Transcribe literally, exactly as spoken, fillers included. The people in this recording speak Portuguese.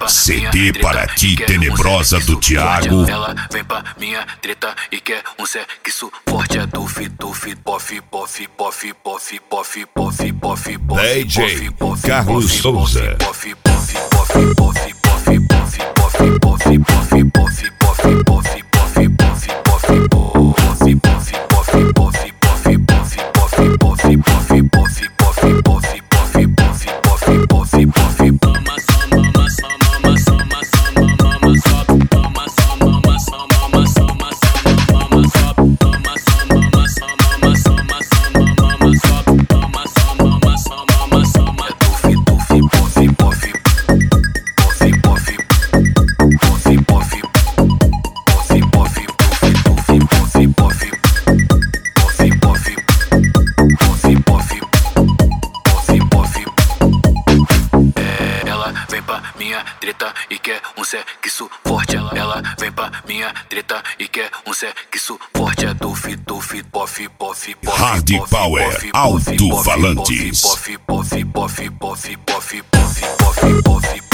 C D para ti, Tenebrosa do Thiago. Ela vem pra minha treta e quer um sexo forte. É dufi, dufi, bof, bof, bof, bof, bof, bof, bof, bof. D J Carlos Souza. Bof, bof, bof, bof, bof, bof, bof, bof, bof, bof, bof, bof, bof, bof, bof, minha treta e quer um sexo forte. Ela, ela vem pra minha treta e quer um sexo forte. É dufi, dufi, bof, bof, bof. Hard Power Alto-Falantes. Bof, bof, bof, bof, bof, bof, bof, bof, bof.